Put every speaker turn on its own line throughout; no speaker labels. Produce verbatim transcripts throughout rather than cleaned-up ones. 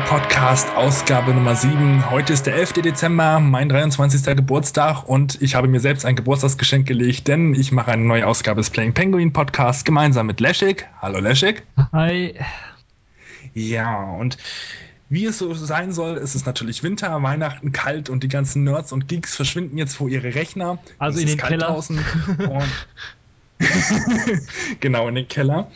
Podcast, Ausgabe Nummer sieben. Heute ist der elfte Dezember, mein dreiundzwanzigster Geburtstag und ich habe mir selbst ein Geburtstagsgeschenk gelegt, denn ich mache eine neue Ausgabe des Playing Penguin Podcast gemeinsam mit Leszek. Hallo Leszek.
Hi.
Ja, und wie es so sein soll, ist es natürlich Winter, Weihnachten, kalt und die ganzen Nerds und Geeks verschwinden jetzt vor ihre Rechner.
Also
Es
in
ist
den
kalt
Keller.
draußen. Und genau, in den Keller.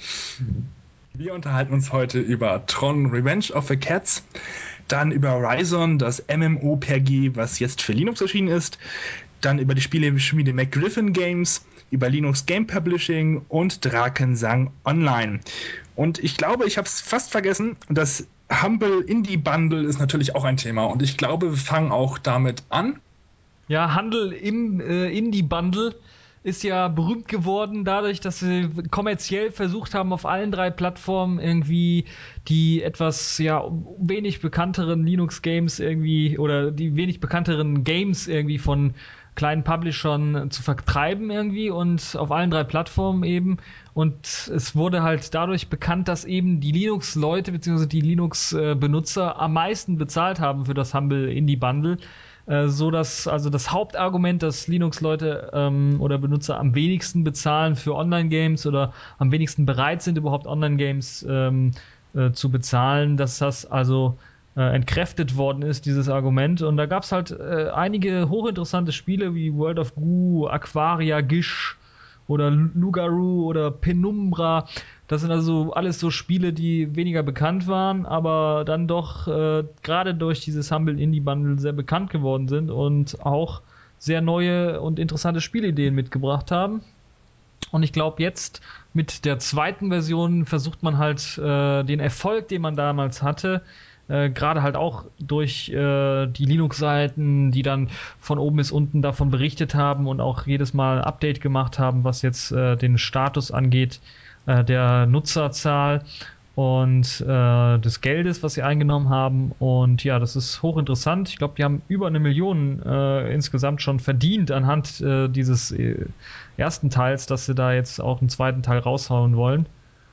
Wir unterhalten uns heute über Tron Revenge of the Cats, dann über Ryzon, das MMORPG, was jetzt für Linux erschienen ist, dann über die Spieleschmiede McGriffin Games, über Linux Game Publishing und Drakensang Online. Und ich glaube, ich habe es fast vergessen, das Humble Indie Bundle ist natürlich auch ein Thema und ich glaube, wir fangen auch damit an.
Ja, Handel im äh, Indie-Bundle ist ja berühmt geworden dadurch, dass sie kommerziell versucht haben, auf allen drei Plattformen irgendwie die etwas ja wenig bekannteren Linux-Games irgendwie oder die wenig bekannteren Games irgendwie von kleinen Publishern zu vertreiben irgendwie und auf allen drei Plattformen eben. Und es wurde halt dadurch bekannt, dass eben die Linux-Leute bzw. die Linux-Benutzer am meisten bezahlt haben für das Humble Indie Bundle. Äh, so dass also das Hauptargument, dass Linux-Leute ähm, oder Benutzer am wenigsten bezahlen für Online-Games oder am wenigsten bereit sind, überhaupt Online-Games ähm, äh, zu bezahlen, dass das also äh, entkräftet worden ist, dieses Argument. Und da gab es halt äh, einige hochinteressante Spiele wie World of Goo, Aquaria, Gish oder Lugaru oder Penumbra. Das sind also alles so Spiele, die weniger bekannt waren, aber dann doch äh, gerade durch dieses Humble Indie Bundle sehr bekannt geworden sind und auch sehr neue und interessante Spielideen mitgebracht haben. Und ich glaube, jetzt mit der zweiten Version versucht man halt äh, den Erfolg, den man damals hatte, äh, gerade halt auch durch äh, die Linux-Seiten, die dann von oben bis unten davon berichtet haben und auch jedes Mal ein Update gemacht haben, was jetzt äh, den Status angeht, äh, der Nutzerzahl und äh, des Geldes, was sie eingenommen haben. Und ja, das ist hochinteressant. Ich glaube, die haben über eine Million äh, insgesamt schon verdient anhand äh, dieses äh, ersten Teils, dass sie da jetzt auch einen zweiten Teil raushauen wollen.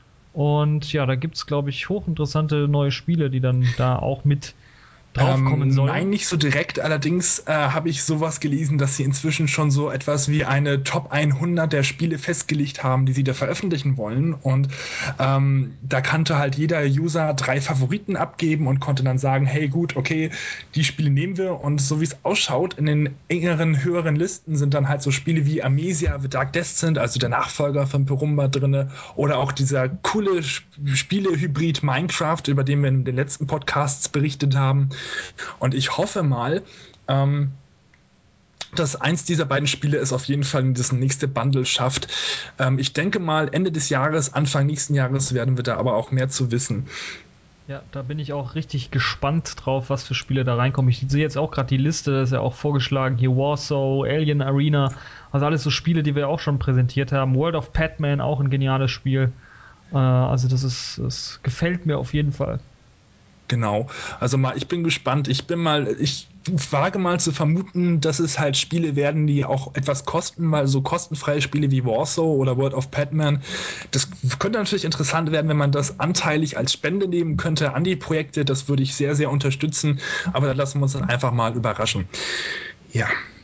Und ja, da gibt es, glaube ich, hochinteressante neue Spiele, die dann da auch mit draufkommen
Ähm,
sollen.
nein, nicht so direkt. Allerdings äh, habe ich sowas gelesen, dass sie inzwischen schon so etwas wie eine Top hundert der Spiele festgelegt haben, die sie da veröffentlichen wollen. Und ähm, da konnte halt jeder User drei Favoriten abgeben und konnte dann sagen, hey gut, okay, die Spiele nehmen wir. Und so wie es ausschaut, in den engeren, höheren Listen sind dann halt so Spiele wie Amnesia, The Dark Descent, also der Nachfolger von Perumba drinne, oder auch dieser coole Spiele-Hybrid Minecraft, über den wir in den letzten Podcasts berichtet haben. Und ich hoffe mal, ähm, dass eins dieser beiden Spiele es auf jeden Fall in das nächste Bundle schafft. Ähm, ich denke mal, Ende des Jahres, Anfang nächsten Jahres werden wir da aber auch mehr zu wissen.
Ja, da bin ich auch richtig gespannt drauf, was für Spiele da reinkommen. Ich sehe jetzt auch gerade die Liste, da ist ja auch vorgeschlagen, hier Warsaw, Alien Arena, also alles so Spiele, die wir auch schon präsentiert haben. World of Pac-Man, auch ein geniales Spiel. Äh, also das ist, das gefällt mir auf jeden Fall.
Genau. Also mal, ich bin gespannt. Ich bin mal, ich wage mal zu vermuten, dass es halt Spiele werden, die auch etwas kosten, weil so kostenfreie Spiele wie Warsaw oder World of Pac-Man, das könnte natürlich interessant werden, wenn man das anteilig als Spende nehmen könnte an die Projekte. Das würde ich sehr, sehr unterstützen. Aber da lassen wir uns dann einfach mal überraschen. Ja,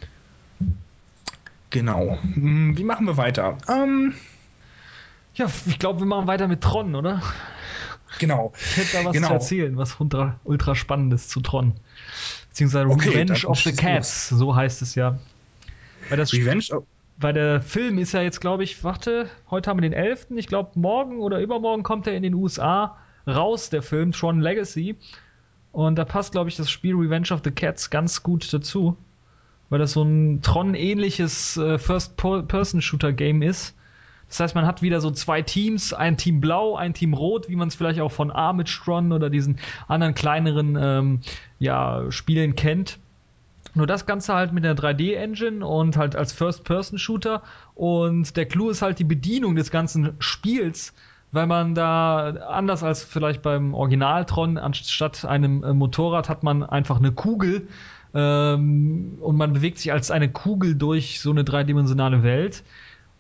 genau. Hm, Wie machen wir weiter? Ähm,
Ja, ich glaube, wir machen weiter mit Tron, oder?
genau,
Ich hätte da was zu
genau.
erzählen, was ultra, ultra spannendes zu Tron. Beziehungsweise
Okay, dann
Revenge of the
schieß los.
Cats, so heißt es ja. Weil das
Revenge of
Weil der Film ist ja jetzt, glaube ich, warte, heute haben wir den elften Ich glaube, morgen oder übermorgen kommt er in den U S A raus, der Film Tron Legacy. Und da passt, glaube ich, das Spiel Revenge of the Cats ganz gut dazu, weil das so ein Tron-ähnliches äh, First-Person-Shooter-Game ist. Das heißt, man hat wieder so zwei Teams, ein Team Blau, ein Team Rot, wie man es vielleicht auch von Armitron oder diesen anderen kleineren ähm, ja, Spielen kennt. Nur das Ganze halt mit einer drei D-Engine und halt als First-Person-Shooter. Und der Clou ist halt die Bedienung des ganzen Spiels, weil man da anders als vielleicht beim Original-Tron, anstatt einem äh, Motorrad hat man einfach eine Kugel ähm, und man bewegt sich als eine Kugel durch so eine dreidimensionale Welt.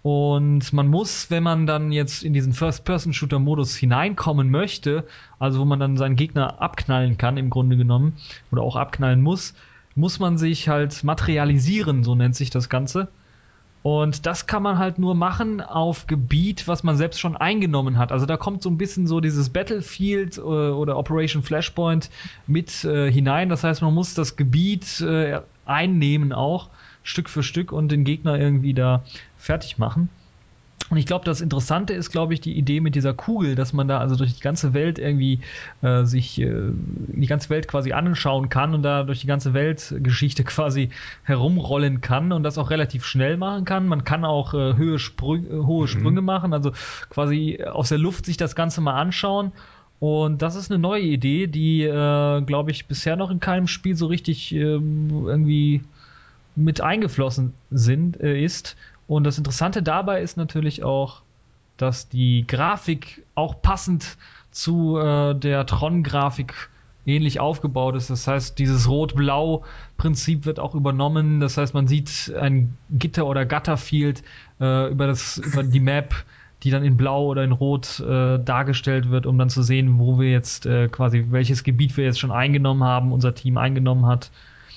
Und man muss, wenn man dann jetzt in diesen First-Person-Shooter-Modus hineinkommen möchte, also wo man dann seinen Gegner abknallen kann im Grunde genommen, oder auch abknallen muss, muss man sich halt materialisieren, so nennt sich das Ganze. Und das kann man halt nur machen auf Gebiet, was man selbst schon eingenommen hat. Also da kommt so ein bisschen so dieses Battlefield äh, oder Operation Flashpoint mit äh, hinein. Das heißt, man muss das Gebiet äh, einnehmen auch, Stück für Stück und den Gegner irgendwie da fertig machen. Und ich glaube, das Interessante ist, glaube ich, die Idee mit dieser Kugel, dass man da also durch die ganze Welt irgendwie äh, sich äh, die ganze Welt quasi anschauen kann und da durch die ganze Weltgeschichte quasi herumrollen kann und das auch relativ schnell machen kann. Man kann auch äh, Höhe Sprü- äh, hohe mhm. Sprünge machen, also quasi aus der Luft sich das Ganze mal anschauen. Und das ist eine neue Idee, die, äh, glaube ich, bisher noch in keinem Spiel so richtig äh, irgendwie mit eingeflossen sind, äh, ist. Und das Interessante dabei ist natürlich auch, dass die Grafik auch passend zu äh, der Tron-Grafik ähnlich aufgebaut ist. Das heißt, dieses Rot-Blau-Prinzip wird auch übernommen. Das heißt, man sieht ein Gitter- oder Gutterfield äh, über, das, über die Map, die dann in Blau oder in Rot äh, dargestellt wird, um dann zu sehen, wo wir jetzt äh, quasi, welches Gebiet wir jetzt schon eingenommen haben, unser Team eingenommen hat.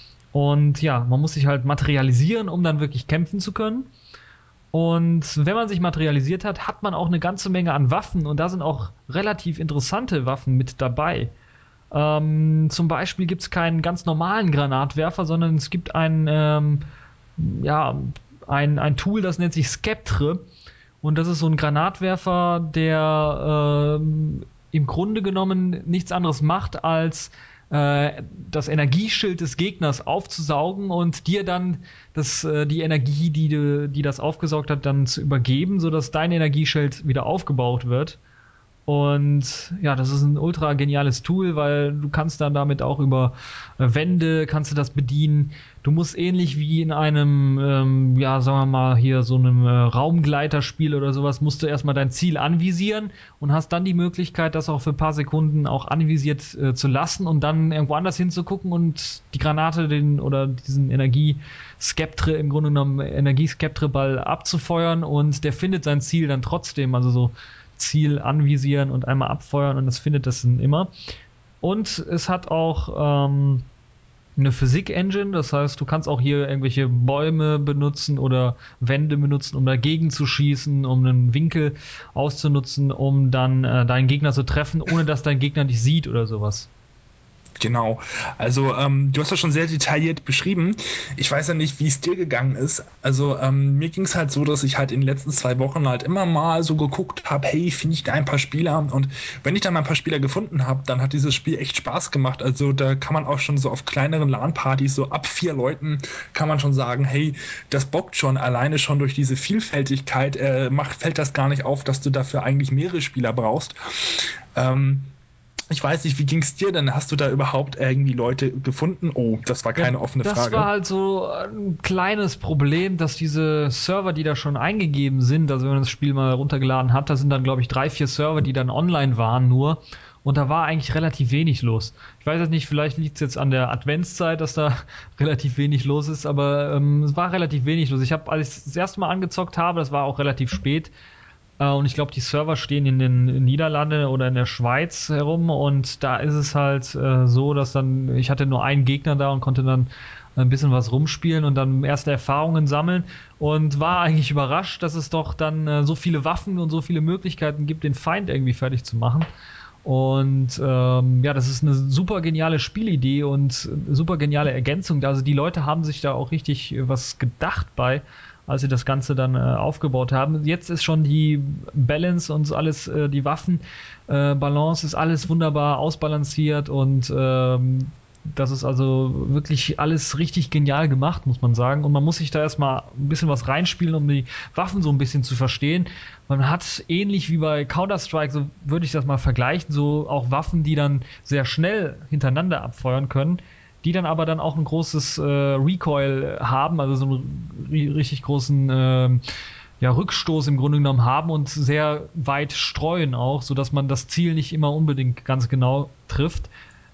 Und ja, man muss sich halt materialisieren, um dann wirklich kämpfen zu können. Und wenn man sich materialisiert hat, hat man auch eine ganze Menge an Waffen und da sind auch relativ interessante Waffen mit dabei. Ähm, zum Beispiel gibt es keinen ganz normalen Granatwerfer, sondern es gibt ein, ähm, ja, ein, ein Tool, das nennt sich Skeptre. Und das ist so ein Granatwerfer, der ähm, im Grunde genommen nichts anderes macht, als äh, das Energieschild des Gegners aufzusaugen und dir dann das, äh, die Energie, die, du, die das aufgesaugt hat, dann zu übergeben, sodass dein Energieschild wieder aufgebaut wird. Und ja, das ist ein ultra geniales Tool, weil du kannst dann damit auch über äh, Wände, kannst du das bedienen. Du musst ähnlich wie in einem, ähm, ja, sagen wir mal hier so einem äh, Raumgleiterspiel oder sowas, musst du erstmal dein Ziel anvisieren und hast dann die Möglichkeit, das auch für ein paar Sekunden auch anvisiert äh, zu lassen und dann irgendwo anders hinzugucken und die Granate den oder diesen Energieskeptre, im Grunde genommen Energieskeptre-Ball abzufeuern und der findet sein Ziel dann trotzdem, also so Ziel anvisieren und einmal abfeuern und das findet das dann immer. Und es hat auch ähm, eine Physik-Engine, das heißt, du kannst auch hier irgendwelche Bäume benutzen oder Wände benutzen, um dagegen zu schießen, um einen Winkel auszunutzen, um dann äh, deinen Gegner zu treffen, ohne dass dein Gegner dich sieht oder sowas.
Genau. Also ähm, du hast das schon sehr detailliert beschrieben. Ich weiß ja nicht, wie es dir gegangen ist. Also ähm, mir ging es halt so, dass ich halt in den letzten zwei Wochen halt immer mal so geguckt habe, hey, finde ich da ein paar Spieler? Und wenn ich dann mal ein paar Spieler gefunden habe, dann hat dieses Spiel echt Spaß gemacht. Also da kann man auch schon so auf kleineren LAN-Partys, so ab vier Leuten, kann man schon sagen, hey, das bockt schon. Alleine schon durch diese Vielfältigkeit äh, macht, fällt das gar nicht auf, dass du dafür eigentlich mehrere Spieler brauchst. Ähm, Ich weiß nicht, wie ging es dir denn? Hast du da überhaupt irgendwie Leute gefunden? Oh, das war
Ja,
keine offene
das
Frage.
war halt so ein kleines Problem, dass diese Server, die da schon eingegeben sind, also wenn man das Spiel mal runtergeladen hat, da sind dann, glaube ich, drei, vier Server, die dann online waren nur. Und da war eigentlich relativ wenig los. Ich weiß jetzt nicht, vielleicht liegt es jetzt an der Adventszeit, dass da relativ wenig los ist, aber ähm, es war relativ wenig los. Ich habe, als ich das erste Mal angezockt habe, das war auch relativ spät, äh, und ich glaube, die Server stehen in den Niederlanden oder in der Schweiz herum und da ist es halt äh, so, dass dann, ich hatte nur einen Gegner da und konnte dann ein bisschen was rumspielen und dann erste Erfahrungen sammeln und war eigentlich überrascht, dass es doch dann äh, so viele Waffen und so viele Möglichkeiten gibt, den Feind irgendwie fertig zu machen. Und ähm, ja, das ist eine super geniale Spielidee und super geniale Ergänzung. Also die Leute haben sich da auch richtig was gedacht bei, als sie das Ganze dann äh, aufgebaut haben. Jetzt ist schon die Balance und alles, äh, die Waffenbalance äh, ist alles wunderbar ausbalanciert und ähm, das ist also wirklich alles richtig genial gemacht, muss man sagen. Und man muss sich da erstmal ein bisschen was reinspielen, um die Waffen so ein bisschen zu verstehen. Man hat ähnlich wie bei Counter-Strike, so würde ich das mal vergleichen, so auch Waffen, die dann sehr schnell hintereinander abfeuern können, die dann aber dann auch ein großes äh, Recoil haben, also so einen richtig großen äh, ja, Rückstoß im Grunde genommen haben und sehr weit streuen auch, sodass man das Ziel nicht immer unbedingt ganz genau trifft.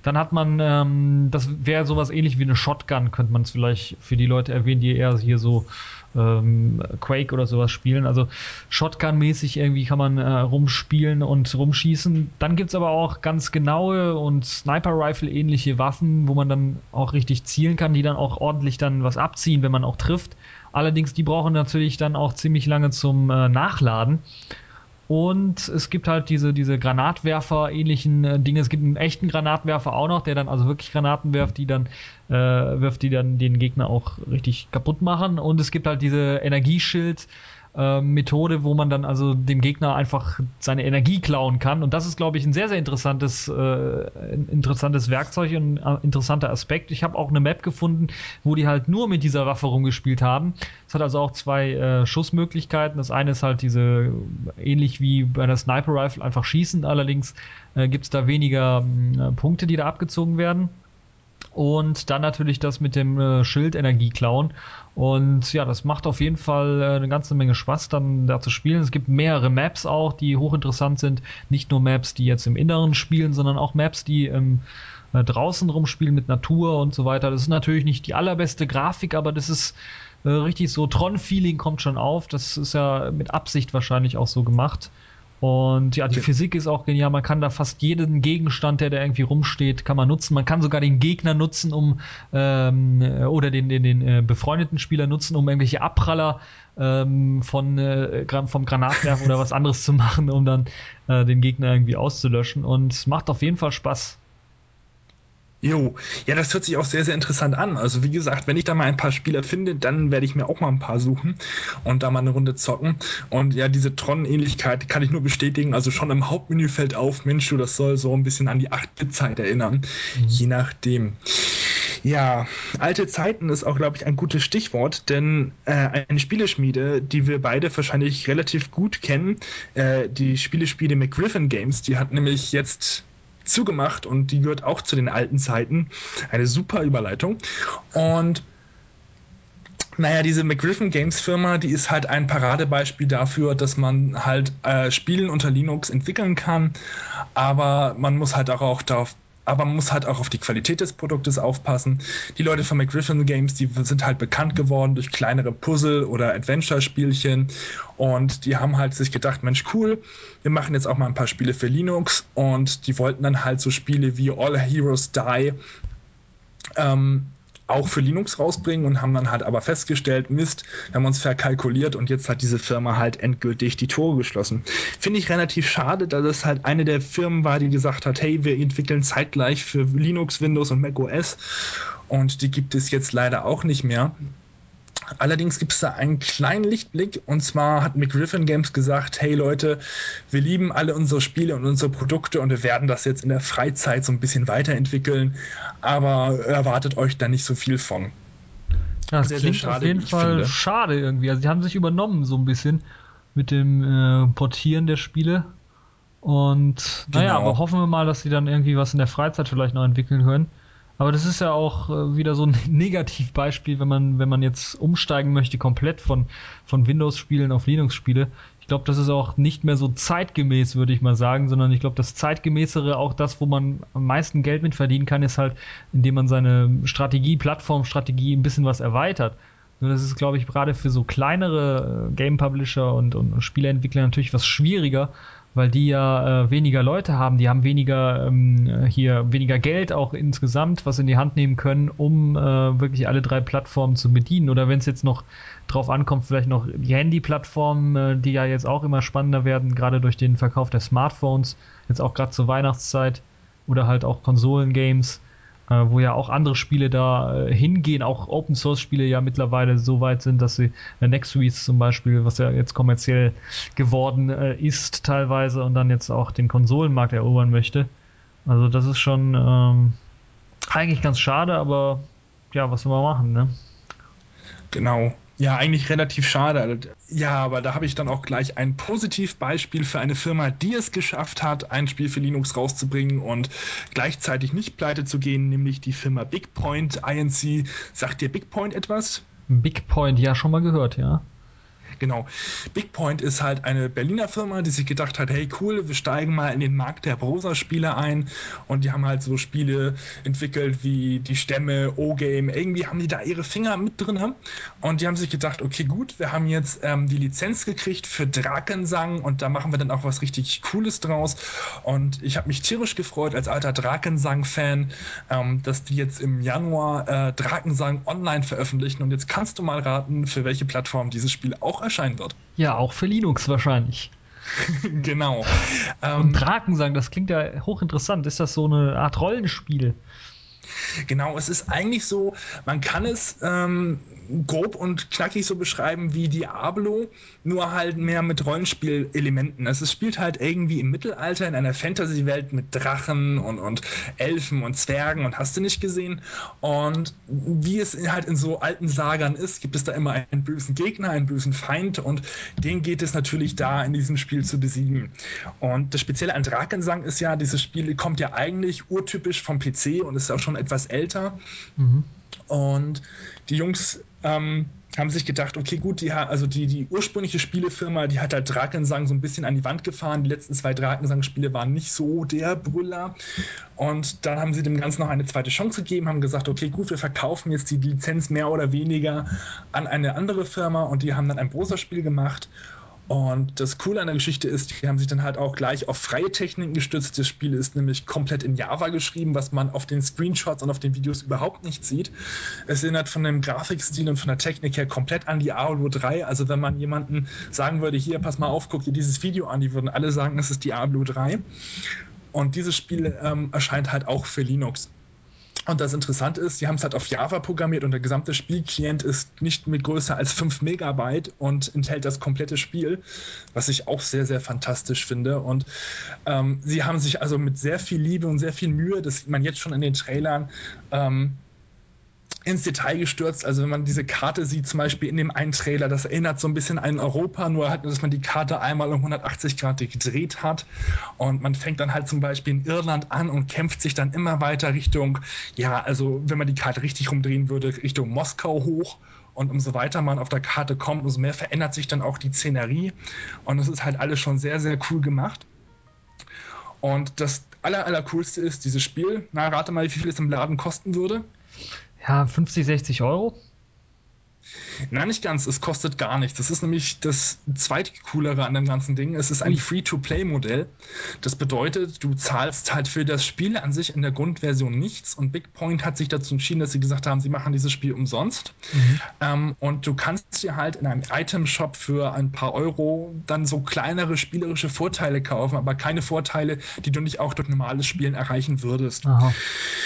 Dann hat man, ähm, das wäre sowas ähnlich wie eine Shotgun, könnte man es vielleicht für die Leute erwähnen, die eher hier so ähm, Quake oder sowas spielen. Also Shotgun-mäßig irgendwie kann man äh, rumspielen und rumschießen. Dann gibt es aber auch ganz genaue und Sniper-Rifle-ähnliche Waffen, wo man dann auch richtig zielen kann, die dann auch ordentlich dann was abziehen, wenn man auch trifft. Allerdings, die brauchen natürlich dann auch ziemlich lange zum äh, Nachladen. Und es gibt halt diese, diese Granatwerfer-ähnlichen äh, Dinge. Es gibt einen echten Granatwerfer auch noch, der dann also wirklich Granaten wirft, die dann, äh, wirft, die dann den Gegner auch richtig kaputt machen. Und es gibt halt diese Energieschild- äh, Methode, wo man dann also dem Gegner einfach seine Energie klauen kann. Und das ist, glaube ich, ein sehr, sehr interessantes, äh, interessantes Werkzeug und ein interessanter Aspekt. Ich habe auch eine Map gefunden, wo die halt nur mit dieser Waffe rumgespielt haben. Es hat also auch zwei äh, Schussmöglichkeiten. Das eine ist halt diese, ähnlich wie bei der Sniper Rifle, einfach schießen. Allerdings äh, gibt es da weniger äh, Punkte, die da abgezogen werden. Und dann natürlich das mit dem äh, Schild Energie klauen. Und ja, das macht auf jeden Fall äh, eine ganze Menge Spaß, dann da zu spielen. Es gibt mehrere Maps auch, die hochinteressant sind. Nicht nur Maps, die jetzt im Inneren spielen, sondern auch Maps, die ähm, äh, draußen rumspielen mit Natur und so weiter. Das ist natürlich nicht die allerbeste Grafik, aber das ist äh, richtig so. Tron-Feeling kommt schon auf. Das ist ja mit Absicht wahrscheinlich auch so gemacht. Und ja, die
Okay.
Physik ist auch genial. Man kann da fast jeden Gegenstand, der da irgendwie rumsteht, kann man nutzen. Man kann sogar den Gegner nutzen, um ähm, oder den, den, den äh, befreundeten Spieler nutzen, um irgendwelche Abpraller ähm, von, äh, vom Granatwerfen oder was anderes zu machen, um dann äh, den Gegner irgendwie auszulöschen. Und es macht auf jeden Fall Spaß.
Jo, ja, das hört sich auch sehr, sehr interessant an. Also wie gesagt, wenn ich da mal ein paar Spieler finde, dann werde ich mir auch mal ein paar suchen und da mal eine Runde zocken. Und ja, diese Tron-Ähnlichkeit kann ich nur bestätigen. Also schon im Hauptmenü fällt auf, Mensch, du, das soll so ein bisschen an die acht-Bit-Zeit erinnern.
Mhm.
Je nachdem. Ja, alte Zeiten ist auch, glaube ich, ein gutes Stichwort, denn äh, eine Spieleschmiede, die wir beide wahrscheinlich relativ gut kennen, äh, die Spieleschmiede McGriffin Games, die hat nämlich jetzt zugemacht und die gehört auch zu den alten Zeiten. Eine super Überleitung. Und naja, diese McGriffin Games Firma, die ist halt ein Paradebeispiel dafür, dass man halt äh, Spielen unter Linux entwickeln kann, aber man muss halt auch, auch darauf aber man muss halt auch auf die Qualität des Produktes aufpassen. Die Leute von McGriffin Games, die sind halt bekannt geworden durch kleinere Puzzle- oder Adventure-Spielchen und die haben halt sich gedacht, Mensch, cool, wir machen jetzt auch mal ein paar Spiele für Linux und die wollten dann halt so Spiele wie All Heroes Die ähm, auch für Linux rausbringen und haben dann halt aber festgestellt, Mist, wir haben uns verkalkuliert und jetzt hat diese Firma halt endgültig die Tore geschlossen. Finde ich relativ schade, da das halt eine der Firmen war, die gesagt hat, hey, wir entwickeln zeitgleich für Linux, Windows und macOS und die gibt es jetzt leider auch nicht mehr. Allerdings gibt es da einen kleinen Lichtblick und zwar hat McGriffin Games gesagt, hey Leute, wir lieben alle unsere Spiele und unsere Produkte und wir werden das jetzt in der Freizeit so ein bisschen weiterentwickeln, aber erwartet euch da nicht so viel von.
Ja, das
Sehr, sehr
klingt auf
schade, wie
jeden
ich
Fall
finde.
schade irgendwie. Also die haben sich übernommen so ein bisschen mit dem äh, Portieren der Spiele. Und naja, aber
Genau.
hoffen wir mal, dass sie dann irgendwie was in der Freizeit vielleicht noch entwickeln können. Aber das ist ja auch äh, wieder so ein Negativbeispiel, wenn man, wenn man jetzt umsteigen möchte, komplett von, von Windows-Spielen auf Linux-Spiele. Ich glaube, das ist auch nicht mehr so zeitgemäß, würde ich mal sagen, sondern ich glaube, das zeitgemäßere, auch das, wo man am meisten Geld mit verdienen kann, ist halt, indem man seine Strategie, Plattformstrategie ein bisschen was erweitert. Nur das ist, glaube ich, gerade für so kleinere äh, Game-Publisher und, und Spieleentwickler natürlich was schwieriger, weil die ja äh, weniger Leute haben, die haben weniger ähm, hier weniger Geld auch insgesamt, was in die Hand nehmen können, um äh, wirklich alle drei Plattformen zu bedienen. Oder wenn es jetzt noch drauf ankommt, vielleicht noch die Handy-Plattformen, äh, die ja jetzt auch immer spannender werden, gerade durch den Verkauf der Smartphones, jetzt auch gerade zur Weihnachtszeit oder halt auch Konsolen-Games, äh, wo ja auch andere Spiele da äh, hingehen, auch Open-Source-Spiele ja mittlerweile so weit sind, dass sie äh, NextSuite zum Beispiel, was ja jetzt kommerziell geworden äh, ist teilweise und dann jetzt auch den Konsolenmarkt erobern möchte. Also das ist schon ähm, eigentlich ganz schade, aber ja, was soll man machen, ne?
Genau. Ja, eigentlich relativ schade. Ja, aber da habe ich dann auch gleich ein Positivbeispiel für eine Firma, die es geschafft hat, ein Spiel für Linux rauszubringen und gleichzeitig nicht pleite zu gehen, nämlich die Firma BigPoint I N C. Sagt dir BigPoint etwas?
Big Point, ja, schon mal gehört, ja.
Genau. Bigpoint ist halt eine Berliner Firma, die sich gedacht hat, hey cool, wir steigen mal in den Markt der Browser-Spiele ein, und die haben halt so Spiele entwickelt wie die Stämme, O-Game, irgendwie haben die da ihre Finger mit drin, und die haben sich gedacht, okay gut, wir haben jetzt ähm, die Lizenz gekriegt für Drakensang, und da machen wir dann auch was richtig Cooles draus, und ich habe mich tierisch gefreut als alter Drakensang-Fan, ähm, dass die jetzt im Januar äh, Drakensang online veröffentlichen, und jetzt kannst du mal raten, für welche Plattform dieses Spiel auch erscheinen wird.
Ja, auch für Linux wahrscheinlich.
Genau.
Und
Ähm,
Drakensang, das klingt ja hochinteressant. Ist das so eine Art Rollenspiel?
Genau, es ist eigentlich so, man kann es ähm, grob und knackig so beschreiben wie Diablo, nur halt mehr mit Rollenspielelementen. Also es spielt halt irgendwie im Mittelalter in einer Fantasy-Welt mit Drachen und, und Elfen und Zwergen und hast du nicht gesehen. Und wie es halt in so alten Sagern ist, gibt es da immer einen bösen Gegner, einen bösen Feind, und den geht es natürlich da in diesem Spiel zu besiegen. Und das Spezielle an Drakensang ist ja, dieses Spiel kommt ja eigentlich urtypisch vom P C und ist auch schon etwas älter.
Mhm.
Und die Jungs ähm, haben sich gedacht, okay, gut, die, also die, die ursprüngliche Spielefirma, die hat halt Drakensang so ein bisschen an die Wand gefahren. Die letzten zwei Drakensang-Spiele waren nicht so der Brüller. Und dann haben sie dem Ganzen noch eine zweite Chance gegeben, haben gesagt, okay, gut, wir verkaufen jetzt die Lizenz mehr oder weniger an eine andere Firma, und die haben dann ein Browserspiel gemacht. Und das Coole an der Geschichte ist, die haben sich dann halt auch gleich auf freie Techniken gestützt. Das Spiel ist nämlich komplett in Java geschrieben, was man auf den Screenshots und auf den Videos überhaupt nicht sieht. Es erinnert von dem Grafikstil und von der Technik her komplett an Diablo drei. Also wenn man jemanden sagen würde, hier, pass mal auf, guck dir dieses Video an, die würden alle sagen, es ist Diablo drei. Und dieses Spiel ähm, erscheint halt auch für Linux. Und das Interessante ist, sie haben es halt auf Java programmiert, und der gesamte Spielklient ist nicht mit größer als fünf Megabyte und enthält das komplette Spiel, was ich auch sehr, sehr fantastisch finde. Und ähm, sie haben sich also mit sehr viel Liebe und sehr viel Mühe, das sieht man jetzt schon in den Trailern, ähm, ins Detail gestürzt. Also wenn man diese Karte sieht, zum Beispiel in dem einen Trailer, das erinnert so ein bisschen an Europa, nur halt, dass man die Karte einmal um hundertachtzig Grad gedreht hat, und man fängt dann halt zum Beispiel in Irland an und kämpft sich dann immer weiter Richtung, ja, also wenn man die Karte richtig rumdrehen würde, Richtung Moskau hoch, und umso weiter man auf der Karte kommt, umso mehr verändert sich dann auch die Szenerie, und es ist halt alles schon sehr, sehr cool gemacht. Und das aller, aller coolste ist, dieses Spiel, na, rate mal, wie viel es im Laden kosten würde.
Ja, fünfzig, sechzig Euro.
Nein, nicht ganz. Es kostet gar nichts. Das ist nämlich das zweitcoolere an dem ganzen Ding. Es ist ein
Ui.
Free-to-Play-Modell. Das bedeutet, du zahlst halt für das Spiel an sich in der Grundversion nichts. Und Bigpoint hat sich dazu entschieden, dass sie gesagt haben, sie machen dieses Spiel umsonst.
Mhm.
Ähm, und du kannst dir halt in einem Item-Shop für ein paar Euro dann so kleinere spielerische Vorteile kaufen, aber keine Vorteile, die du nicht auch durch normales Spielen erreichen würdest.
Aha.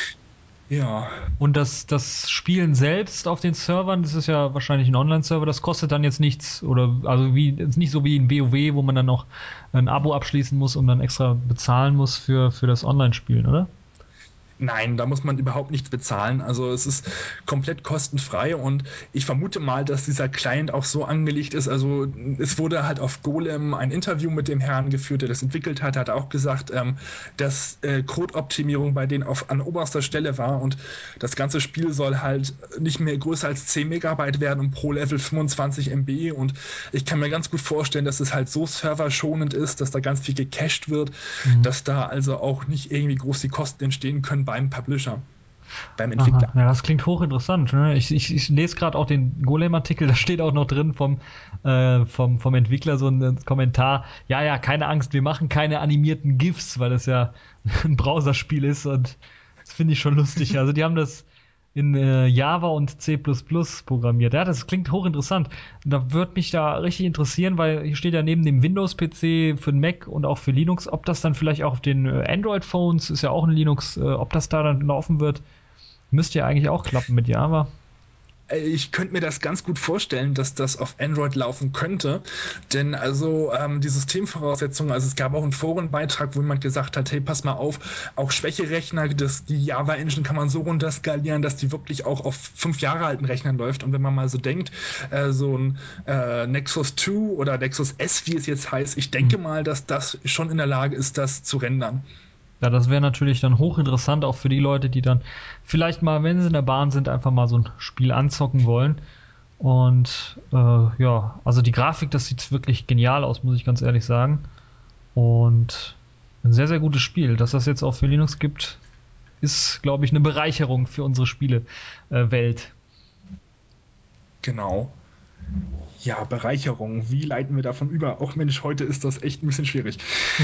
Ja.
Und das, das Spielen selbst auf den Servern, das ist ja wahrscheinlich ein Online-Server, das kostet dann jetzt nichts, oder also wie ist nicht so wie in WoW, wo man dann noch ein Abo abschließen muss und dann extra bezahlen muss für, für das Online-Spielen, oder?
Nein, da muss man überhaupt nichts bezahlen. Also es ist komplett kostenfrei, und ich vermute mal, dass dieser Client auch so angelegt ist. Also es wurde halt auf Golem ein Interview mit dem Herrn geführt, der das entwickelt hat. Er hat auch gesagt, ähm, dass äh, Code-Optimierung bei denen auf, an oberster Stelle war, und das ganze Spiel soll halt nicht mehr größer als zehn Megabyte werden und pro Level fünfundzwanzig Megabyte. Und ich kann mir ganz gut vorstellen, dass es halt so serverschonend ist, dass da ganz viel gecached wird,
Mhm.
dass da also auch nicht irgendwie groß die Kosten entstehen können beim Publisher, beim
Aha,
Entwickler.
ja, das klingt hochinteressant. Ne? Ich, ich, ich lese gerade auch den Golem-Artikel, da steht auch noch drin vom, äh, vom, vom Entwickler so ein Kommentar. Ja, ja, keine Angst, wir machen keine animierten GIFs, weil das ja ein Browserspiel ist, und das finde ich schon lustig. Also die haben das in äh, Java und C plus plus programmiert. Ja, das klingt hochinteressant. Da würde mich da richtig interessieren, weil hier steht ja neben dem Windows-P C für den Mac und auch für Linux, ob das dann vielleicht auch auf den äh, Android-Phones, ist ja auch ein Linux, äh, ob das da dann laufen wird. Müsste ja eigentlich auch klappen mit Java.
Ich könnte mir das ganz gut vorstellen, dass das auf Android laufen könnte, denn also ähm, die Systemvoraussetzungen, also es gab auch einen Forenbeitrag, wo jemand gesagt hat, hey, pass mal auf, auch Schwächerechner, das, die Java-Engine kann man so runterskalieren, dass die wirklich auch auf fünf Jahre alten Rechnern läuft, und wenn man mal so denkt, äh, so ein äh, Nexus zwei oder Nexus S, wie es jetzt heißt, ich denke
Hm.
mal, dass das schon in der Lage ist, das zu rendern.
Ja, das wäre natürlich dann hochinteressant, auch für die Leute, die dann vielleicht mal, wenn sie in der Bahn sind, einfach mal so ein Spiel anzocken wollen. Und äh, ja, also die Grafik, das sieht wirklich genial aus, muss ich ganz ehrlich sagen. Und ein sehr, sehr gutes Spiel. Dass das jetzt auch für Linux gibt, ist, glaube ich, eine Bereicherung für unsere Spielewelt.
Genau. Ja, Bereicherung. Wie leiten wir davon über? Auch Mensch, heute ist das echt ein bisschen schwierig.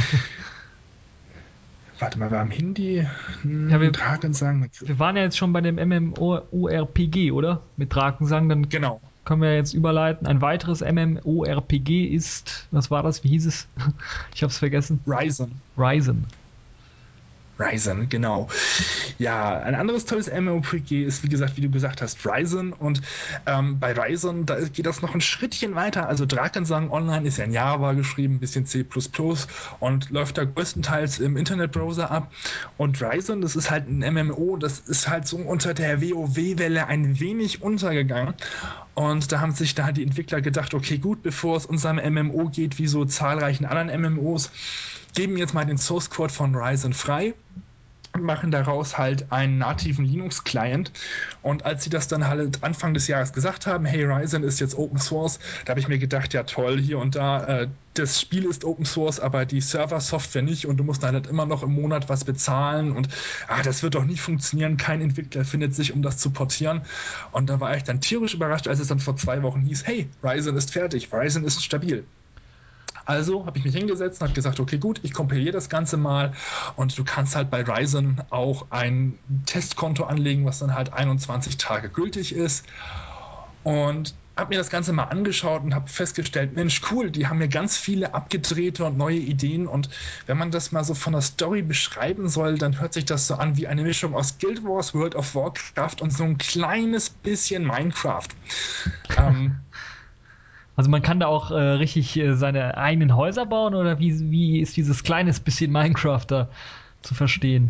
Warte mal, wir haben Hindi,
Ja,
hm,
wir,
Drakensang.
wir waren ja jetzt schon bei dem MMORPG, oder? Mit Drakensang, dann
Genau.
können wir jetzt überleiten. Ein weiteres MMORPG ist, was war das? Wie hieß es? Ich hab's vergessen.
Ryzen.
Ryzen.
Ryzen, genau. Ja, ein anderes tolles MMORPG ist, wie gesagt, wie du gesagt hast, Ryzen. Und ähm, bei Ryzen, da geht das noch ein Schrittchen weiter. Also Drakensang Online ist ja in Java geschrieben, ein bisschen C plus plus und läuft da größtenteils im Internetbrowser ab. Und Ryzen, das ist halt ein M M O, das ist halt so unter der WoW-Welle ein wenig untergegangen. Und da haben sich da halt die Entwickler gedacht, okay, gut, bevor es unserem M M O geht, wie so zahlreichen anderen M M Os, geben jetzt mal den Source Code von Ryzen frei und machen daraus halt einen nativen Linux-Client. Und als sie das dann halt Anfang des Jahres gesagt haben, hey, Ryzen ist jetzt Open Source, da habe ich mir gedacht, ja toll, hier und da, äh, das Spiel ist Open Source, aber die Server-Software nicht und du musst dann halt immer noch im Monat was bezahlen und ah, das wird doch nie funktionieren, kein Entwickler findet sich, um das zu portieren. Und da war ich dann tierisch überrascht, als es dann vor zwei Wochen hieß, hey, Ryzen ist fertig, Ryzen ist stabil. Also habe ich mich hingesetzt und habe gesagt, okay, gut, ich kompiliere das Ganze mal und du kannst halt bei Ryzen auch ein Testkonto anlegen, was dann halt einundzwanzig Tage gültig ist. Und habe mir das Ganze mal angeschaut und habe festgestellt, Mensch, cool, die haben mir ganz viele abgedrehte und neue Ideen und wenn man das mal so von der Story beschreiben soll, dann hört sich das so an wie eine Mischung aus Guild Wars, World of Warcraft und so ein kleines bisschen Minecraft. Ähm,
Also man kann da auch äh, richtig äh, seine eigenen Häuser bauen oder wie, wie ist dieses kleines bisschen Minecraft da zu verstehen?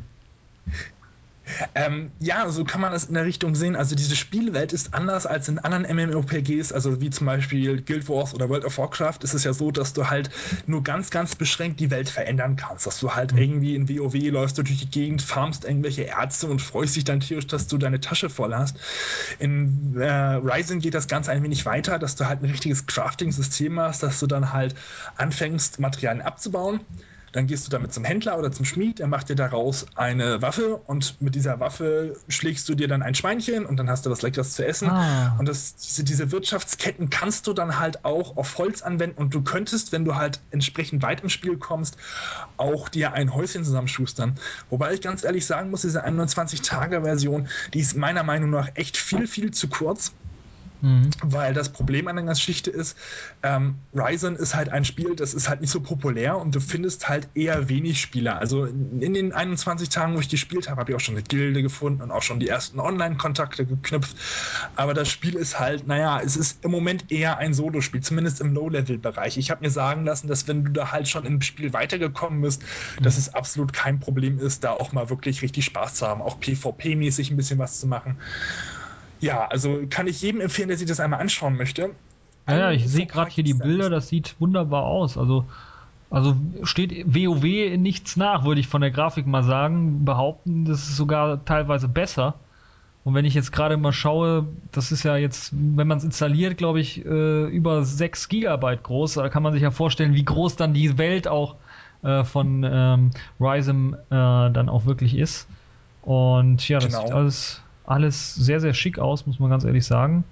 Ähm, ja, so kann man das in der Richtung sehen. Also diese Spielwelt ist anders als in anderen MMORPGs, also wie zum Beispiel Guild Wars oder World of Warcraft. Ist es ja so, dass du halt nur ganz, ganz beschränkt die Welt verändern kannst. Dass du halt
Hm.
irgendwie in WoW läufst du durch die Gegend, farmst irgendwelche Ärzte und freust dich dann tierisch, dass du deine Tasche voll hast. In äh, Ryzen geht das Ganze ein wenig weiter, dass du halt ein richtiges Crafting-System hast, dass du dann halt anfängst, Materialien abzubauen. Dann gehst du damit zum Händler oder zum Schmied, der macht dir daraus eine Waffe und mit dieser Waffe schlägst du dir dann ein Schweinchen und dann hast du was Leckeres zu essen.
Ah.
Und das, diese, diese Wirtschaftsketten kannst du dann halt auch auf Holz anwenden und du könntest, wenn du halt entsprechend weit im Spiel kommst, auch dir ein Häuschen zusammenschustern. Wobei ich ganz ehrlich sagen muss, diese einundzwanzig-Tage-Version, die ist meiner Meinung nach echt viel, viel zu kurz.
Mhm.
Weil das Problem an der ganzen Geschichte ist, ähm, Ryzen ist halt ein Spiel, das ist halt nicht so populär und du findest halt eher wenig Spieler. Also in, in den einundzwanzig Tagen, wo ich gespielt habe, habe ich auch schon eine Gilde gefunden und auch schon die ersten Online-Kontakte geknüpft. Aber das Spiel ist halt, naja, es ist im Moment eher ein Solospiel, zumindest im Low-Level-Bereich. Ich habe mir sagen lassen, dass wenn du da halt schon im Spiel weitergekommen bist,
Mhm.
dass es absolut kein Problem ist, da auch mal wirklich richtig Spaß zu haben, auch PvP-mäßig ein bisschen was zu machen. Ja, also kann ich jedem empfehlen, der sich das einmal anschauen möchte.
Ja, ja, ich
An
sehe
so ein paar
gerade hier die
Kisten
Bilder, das sieht wunderbar aus. Also, also steht WoW in nichts nach, würde ich von der Grafik mal sagen. Behaupten, das ist sogar teilweise besser. Und wenn ich jetzt gerade mal schaue, das ist ja jetzt, wenn man es installiert, glaube ich, äh, über sechs Gigabyte groß. Da kann man sich ja vorstellen, wie groß dann die Welt auch äh, von ähm, Ryzen äh, dann auch wirklich ist. Und ja, das sieht
Genau,
alles, alles sehr, sehr schick aus, muss man ganz ehrlich sagen.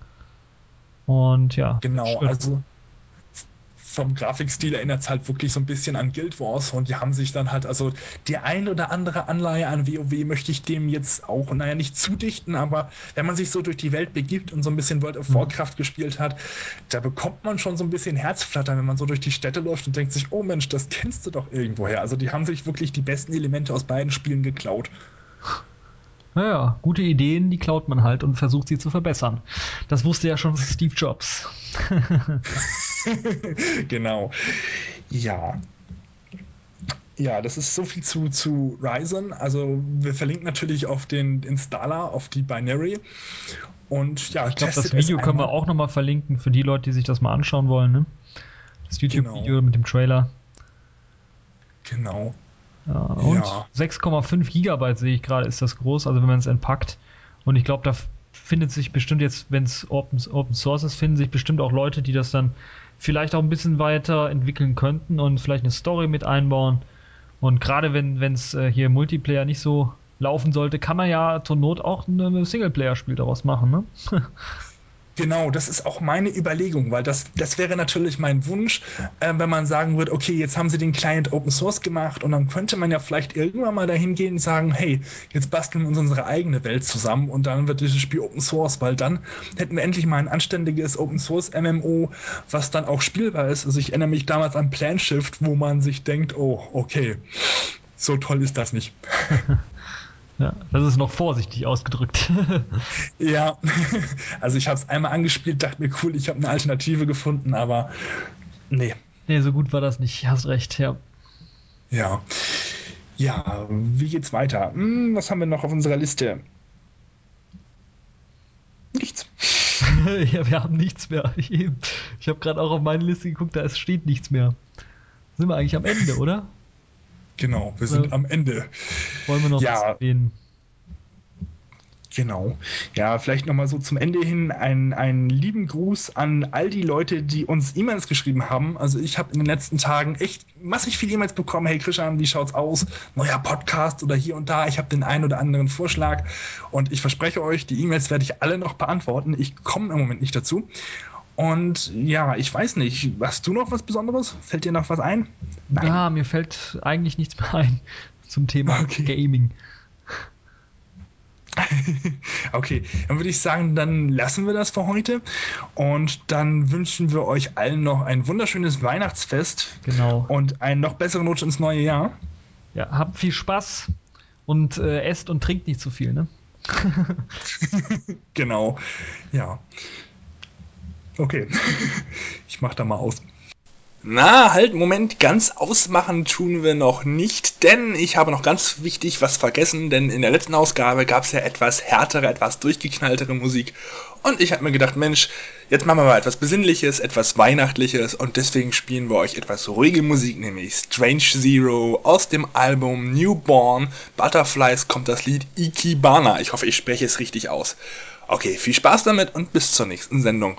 Und ja,
genau.
schön.
Also vom Grafikstil erinnert es halt wirklich so ein bisschen an Guild Wars und die haben sich dann halt, also die ein oder andere Anleihe an WoW möchte ich dem jetzt auch, naja, nicht zudichten, aber wenn man sich so durch die Welt begibt und so ein bisschen World of
Mhm.
Warcraft gespielt hat, da bekommt man schon so ein bisschen Herzflattern, wenn man so durch die Städte läuft und denkt sich, oh Mensch, das kennst du doch irgendwoher. Also die haben sich wirklich die besten Elemente aus beiden Spielen geklaut.
Naja, gute Ideen, die klaut man halt und versucht sie zu verbessern. Das wusste ja schon Steve Jobs.
Genau. Ja, ja, das ist so viel zu, zu Ryzen. Also wir verlinken natürlich auf den Installer, auf die Binary und ja,
Ich glaube, das
testet es
Video können wir
einmal.
auch nochmal verlinken für die Leute, die sich das mal anschauen wollen. Ne? Das
Genau,
YouTube-Video mit dem Trailer.
genau.
Ja, und
Ja,
sechs Komma fünf Gigabyte sehe ich gerade, ist das groß, also wenn man es entpackt. Und ich glaube, da findet sich bestimmt jetzt, wenn es Open, Open Source ist, finden sich bestimmt auch Leute, die das dann vielleicht auch ein bisschen weiter entwickeln könnten und vielleicht eine Story mit einbauen. Und gerade wenn es äh, hier Multiplayer nicht so laufen sollte, kann man ja zur Not auch ein Singleplayer-Spiel daraus machen, ne?
Genau, das ist auch meine Überlegung, weil das, das wäre natürlich mein Wunsch, äh, wenn man sagen würde, okay, jetzt haben sie den Client Open Source gemacht und dann könnte man ja vielleicht irgendwann mal dahin gehen und sagen, hey, jetzt basteln wir uns unsere eigene Welt zusammen und dann wird dieses Spiel Open Source, weil dann hätten wir endlich mal ein anständiges Open Source M M O, was dann auch spielbar ist. Also ich erinnere mich damals an Plan Shift, wo man sich denkt, oh, okay, so toll ist das nicht.
Ja, das ist noch vorsichtig ausgedrückt.
Ja, also ich habe es einmal angespielt, dachte mir, cool, ich habe eine Alternative gefunden, aber nee.
Nee, so gut war das nicht. Hast recht, ja.
Ja. Ja, wie geht's weiter? Hm, was haben wir noch auf unserer Liste? Nichts.
Ja, wir haben nichts mehr. Ich, ich habe gerade auch auf meine Liste geguckt, da steht nichts mehr. Sind wir eigentlich am Ende, oder?
Genau, wir
Oder
sind am Ende.
wollen wir noch was
Ja,
erwähnen?
genau. Ja, vielleicht nochmal so zum Ende hin einen, einen lieben Gruß an all die Leute, die uns E-Mails geschrieben haben. Also ich habe in den letzten Tagen echt massig viele E-Mails bekommen. Hey Christian, wie schaut's aus? Neuer Podcast oder hier und da. Ich habe den einen oder anderen Vorschlag. Und ich verspreche euch, die E-Mails werde ich alle noch beantworten. Ich komme im Moment nicht dazu. Und ja, ich weiß nicht, hast du noch was Besonderes? Fällt dir noch was ein? Nein.
Ja, mir fällt eigentlich nichts mehr ein zum Thema
Okay.
Gaming.
Okay, dann würde ich sagen, dann lassen wir das für heute und dann wünschen wir euch allen noch ein wunderschönes Weihnachtsfest
Genau.
und einen noch besseren Rutsch ins neue Jahr.
Ja, habt viel Spaß und äh, esst und trinkt nicht zu viel, ne?
Genau, ja. Okay, ich mach da mal aus. Na, halt, Moment, ganz ausmachen tun wir noch nicht, denn ich habe noch ganz wichtig was vergessen, denn in der letzten Ausgabe gab es ja etwas härtere, etwas durchgeknalltere Musik und ich habe mir gedacht, Mensch, jetzt machen wir mal etwas Besinnliches, etwas Weihnachtliches und deswegen spielen wir euch etwas ruhige Musik, nämlich Strange Zero aus dem Album Newborn Butterflies kommt das Lied Ikebana. Ich hoffe, ich spreche es richtig aus. Okay, viel Spaß damit und bis zur nächsten Sendung.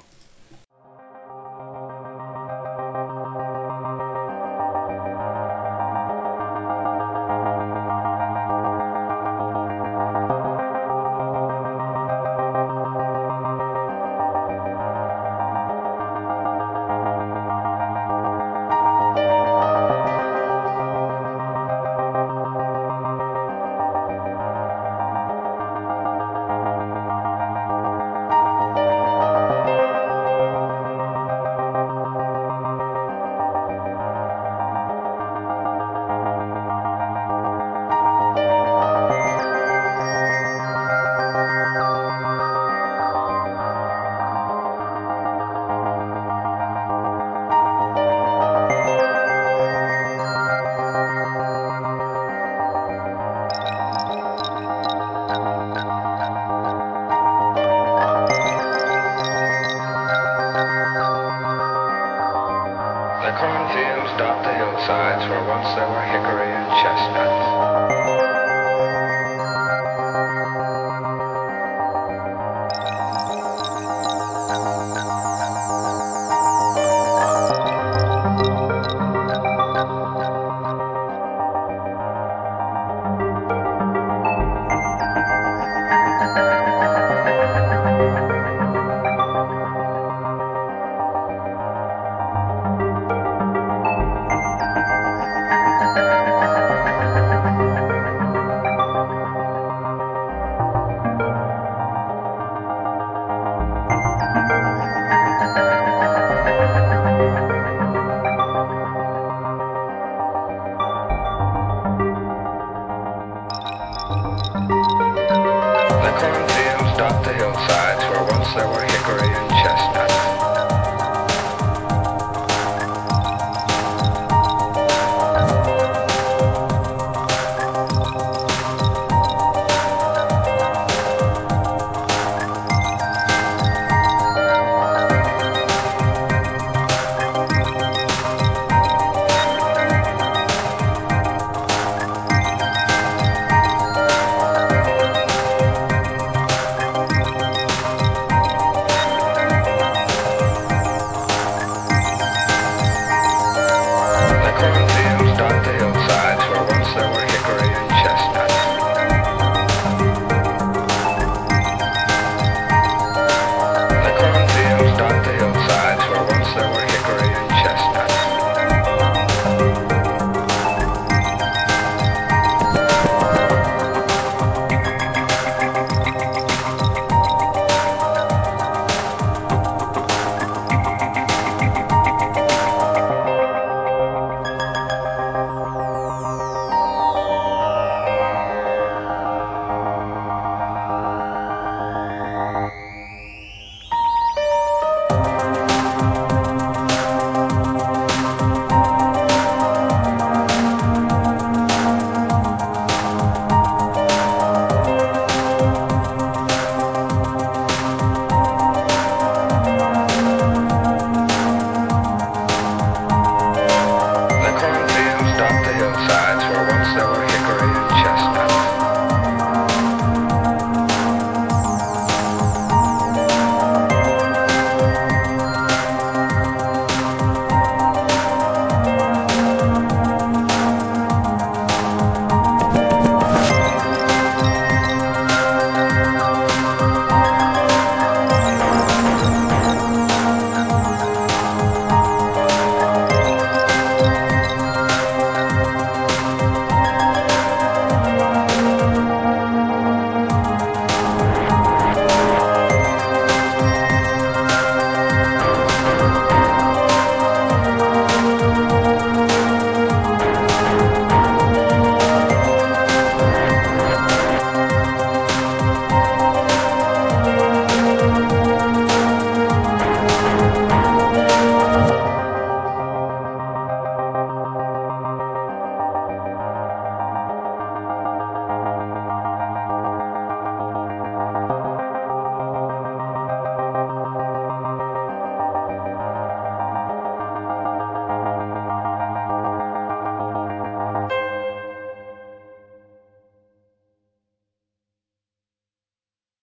Cornfields dot the hillsides where once there were hickory and chestnuts. The cornfields dot the hillsides where once there were hickory and